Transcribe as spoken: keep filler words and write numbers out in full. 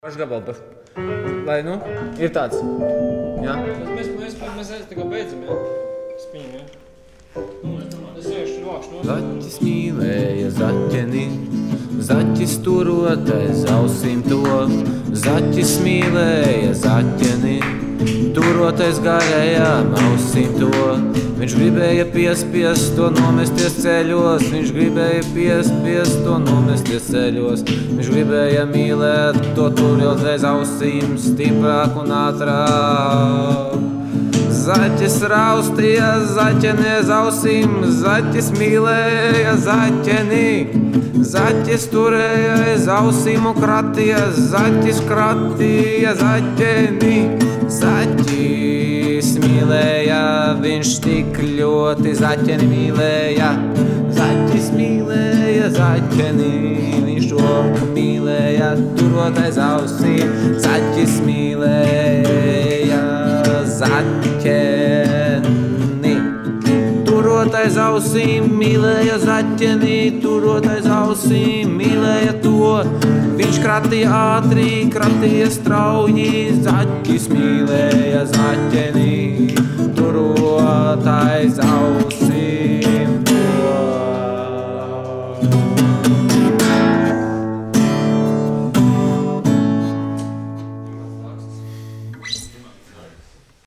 Pašgabalu, pa, lai, nu, ir tāds, jā? Mēs, mēs, mēs aiz tā kā beidzam, jā? Spiņam, jā? Nu, es iešu vākšu nost. Zaķis mīlēja zaķeni, zaķis turotais ausim to. Zaķis mīlēja zaķeni, turotais garējām ausim to. Viņš gribēja piespiest to nomesties ceļos, viņš gribēja piespiest to nomesties ceļos. Viņš gribēja mīlēt to turot reiz ausīm, stiprāk un ātrāk. Zaķis raustīja zaķeni aiz ausīm, zaķis mīlēja zaķeni. Zaķis turēja aiz ausīm un kratīja, zaķis kratīja zaķeni. Zaķis mīlēja, viņš tik ļoti zaķeni mīlēja. Zaķis mīlēja zaķeni, viņš to mīlēja, turot aiz ausīm. Zaķis mīlēja zaķeni, turot aiz ausīm, mīlēja zaķeni, turot aiz ausīm, mīlēja to. Viņš kratīja ātri, kratīja strauji, zaķis mīlēja zaķeni, turot aiz ausīm to.